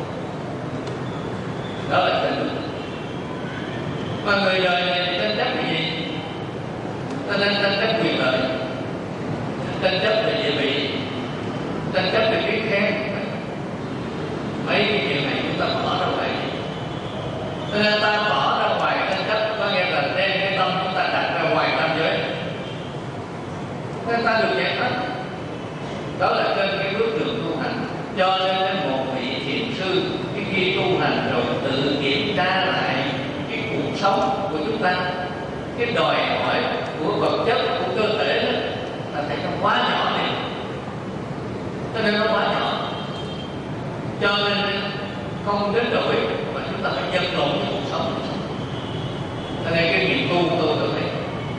C: Đó là tranh chấp. Mà người đời này tranh chấp cái gì? Ta đang tranh chấp quyền lợi, tranh chấp về địa vị, tranh chấp về tiếng khen. Mấy cái chuyện này chúng ta bỏ ra ngoài. Cho nên ta bỏ ra ngoài tranh chấp, có nghĩa là đem cái tâm chúng ta đặt ra ngoài tam giới, nên ta được giải thoát. Đó là trên cái bước đường tu hành. Cho nên một vị thiền sư khi tu hành rồi tự kiểm tra lại cái cuộc sống của chúng ta, cái đòi hỏi của vật chất, của cơ thể đó, ta thấy nó quá nhỏ này, cho nên nó quá nhỏ. Cho nên không đến đổi mà chúng ta phải vật lộn với cuộc sống. Cho nên cái nghiệp tu tôi tôi thấy,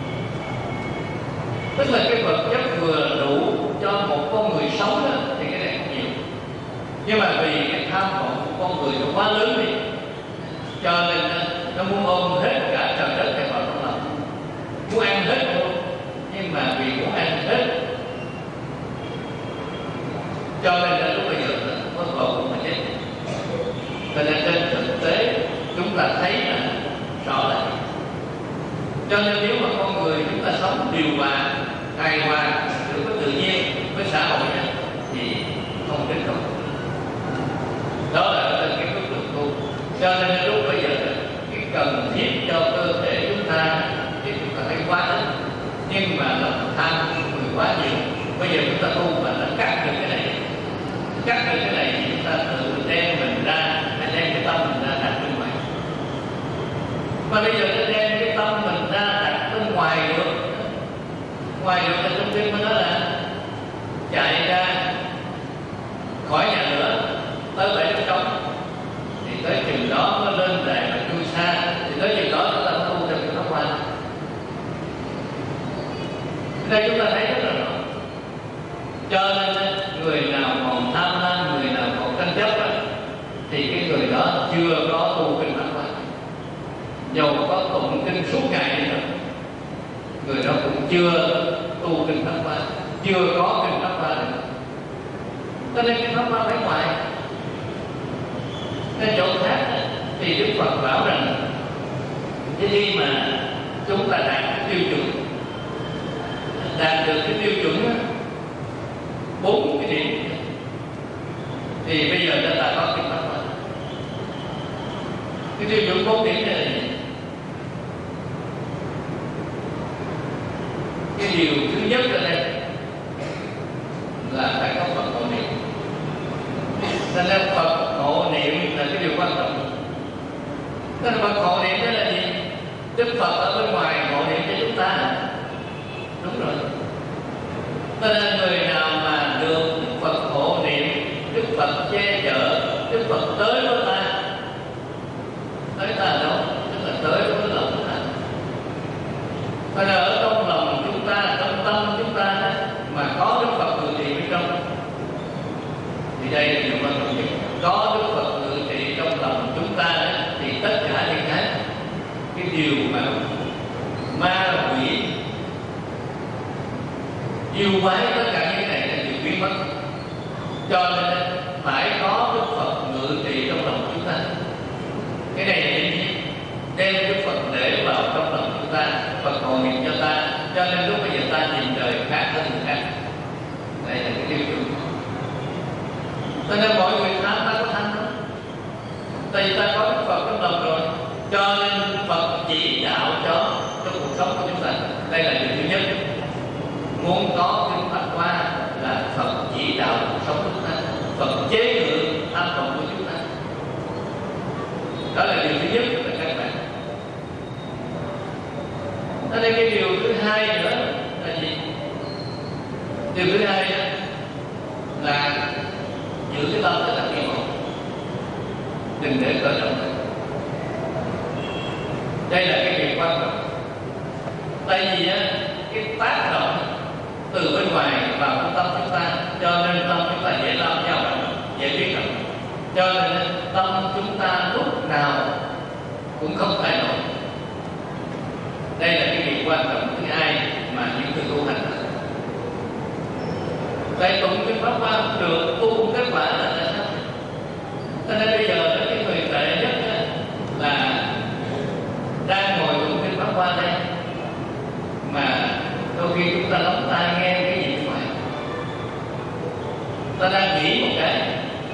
C: tức là cái vật chất vừa đủ cho một con người sống đó, thì cái này không nhiều. Nhưng mà vì cái tham vọng của con người nó quá lớn đi, cho nên nó muốn ôm hết cả trời đất này vào trong lòng, muốn ăn hết luôn. Nhưng mà vì muốn ăn hết, cho nên là lúc bây giờ có tội mà chết. Cho nên trên thực tế chúng ta thấy là rõ là, cho nên nếu mà con người chúng ta sống điều hòa, hài hòa, được với tự nhiên, với xã hội này, thì không đến đâu. Đó là trên cái bước đường tu. Cho nên lúc bây giờ cái cần thiết cho cơ thể chúng ta thì chúng ta thấy quá lớn, nhưng mà lòng tham của người quá nhiều. Bây giờ chúng ta tu mà nó cắt được cái này, cắt được cái này thì chúng ta tự đem mình ra, hay đem cái tâm mình ra đặt bên ngoài. Mà bây giờ nó đem cái tâm mình ra đặt bên ngoài được, ngoài được thì trong tim mới nói là chạy ra khỏi nhà nữa tới bể nước trống, thì tới chừng đó nó lên đài mà chui xa, thì tới chừng đó chúng ta tu theo cái pháp quan. Đây chúng ta thấy rất là rõ. Cho nên người nào còn tham lam, người nào còn tranh chấp đó, thì cái người đó chưa có tu kinh pháp quan. Dầu có tụng kinh suốt ngày đi nữa, người đó cũng chưa tu kinh pháp quan, chưa có kinh pháp quan được. Cho nên kinh pháp quan phải ngoài. Nên chỗ khác thì Đức Phật bảo rằng khi mà chúng ta đạt cái tiêu chuẩn, đạt được cái tiêu chuẩn đó, bốn cái điểm, thì bây giờ chúng ta có kinh pháp quan. Cái tiêu chuẩn bốn điểm này là gì? Cái điều thứ nhất ở đây là phải có Phật hộ niệm. Nên là Phật hộ niệm là cái điều quan trọng. Nên Phật hộ niệm đó là gì? Đức Phật ở bên ngoài hộ niệm cho chúng ta. Đúng rồi. Nên người nào mà được Đức Phật hộ niệm, Đức Phật che chở, Đức Phật tới với ta. Tới ta đâu? Tức là tới với lòng ta. Nên là ở trong lòng chúng ta, trong tâm chúng ta mà có Đức Phật ngự trị bên trong, thì đây là điều quan trọng nhất. Có Đức Phật ngự trị trong lòng chúng ta thì tất cả những cái cái điều mà ma quỷ yêu quái, tất cả những cái này là điều biến mất. Cho nên phải có Đức Phật ngự trị trong lòng chúng ta. Cái này là gì? Đem Đức Phật để vào trong lòng chúng ta, Phật hộ niệm cho ta. Cho nên lúc bây giờ ta nhìn đời khác hơn người khác. Đây là cái tiêu chuẩn. Cho nên mọi người tham ta có tham không? Tại vì ta có Đức Phật trong lòng rồi, cho nên Phật chỉ đạo cho trong cuộc sống của chúng ta. Đây là điều thứ nhất. Muốn có kinh Pháp Hoa là Phật
D: Cho nên cái điều thứ hai nữa là gì? Điều thứ hai đó là giữ cái tâm cho thật yên ổn, đừng để khởi động. Đây là cái việc quan trọng. Tại vì á, cái tác động từ bên ngoài vào trong tâm chúng ta, cho nên tâm chúng ta dễ lao nhau động, dễ biến động. Cho nên tâm chúng ta lúc nào cũng không thay đổi. Đây là cái việc quan trọng thứ hai mà những người tu hành. Tại tụng kinh Pháp Hoa được tu kết quả là tại sao? Cho nên bây giờ cái người tệ nhất là đang ngồi tụng kinh Pháp Hoa đây, mà đôi khi chúng ta lắng tai nghe cái gì bên ngoài, ta đang nghĩ một cái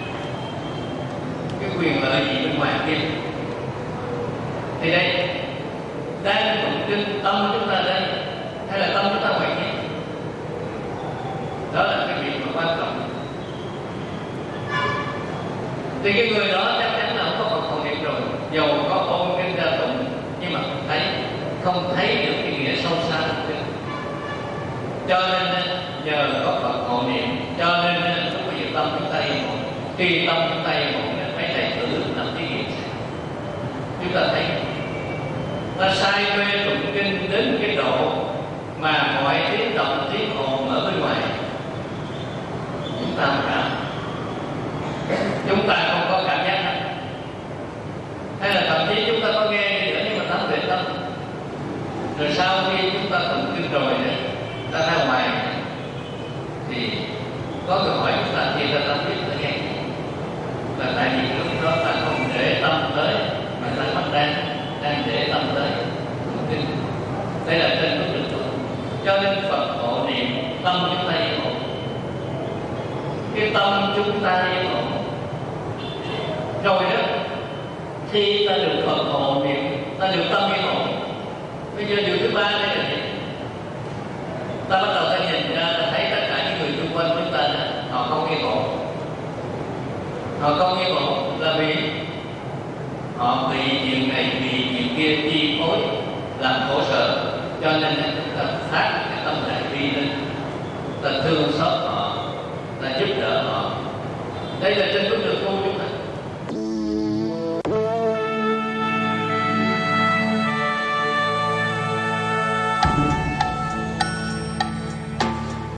D: cái quyền lợi gì bên ngoài kia, thì đây đang tụng kinh tâm chúng ta đây hay là tâm chúng ta ngoài kia? Đó là cái việc mà quan trọng. Thì cái người đó chắc chắn là không có Phật hồn niệm rồi, dầu có ôn kinh ra tụng nhưng mà thấy không thấy được cái nghĩa sâu xa của kinh. Cho nên nhờ có Phật hộ niệm, cho nên lúc bây giờ tâm chúng ta yên ổn. Khi tâm chúng ta yên ổn, mấy thầy thử làm thí nghiệm, chúng ta thấy ta sai mê tụng kinh đến cái độ mà mọi tiếng động tiếng ồn ở bên ngoài chúng ta không cảm, chúng ta không có cảm giác đâu. Hay là thậm chí chúng ta có nghe nữa nhưng mà ta không để tâm. Rồi sau khi chúng ta tụng kinh rồi này, ta ra ngoài thì có câu hỏi chúng ta thì ta tâm biết là nghe, là tại vì lúc đó ta không để tâm tới mà ta vẫn đang đang để tâm tới tụng kinh. Đây là trên bước đường tu. Cho nên Phật hộ niệm tâm chúng ta yên ổn. Cái tâm chúng ta yên ổn rồi đó, khi ta được Phật hộ niệm, ta được tâm yên ổn. Bây giờ điều thứ ba đây là gì? Ta bắt đầu ta nhìn ra, ta thấy tất cả những người xung quanh chúng ta họ không yên ổn. Họ không yên ổn là vì họ bị chuyện này, bị chuyện kia chi phối, làm khổ sở. Cho nên chúng ta phát cái tâm đại bi lên, ta thương xót họ, ta giúp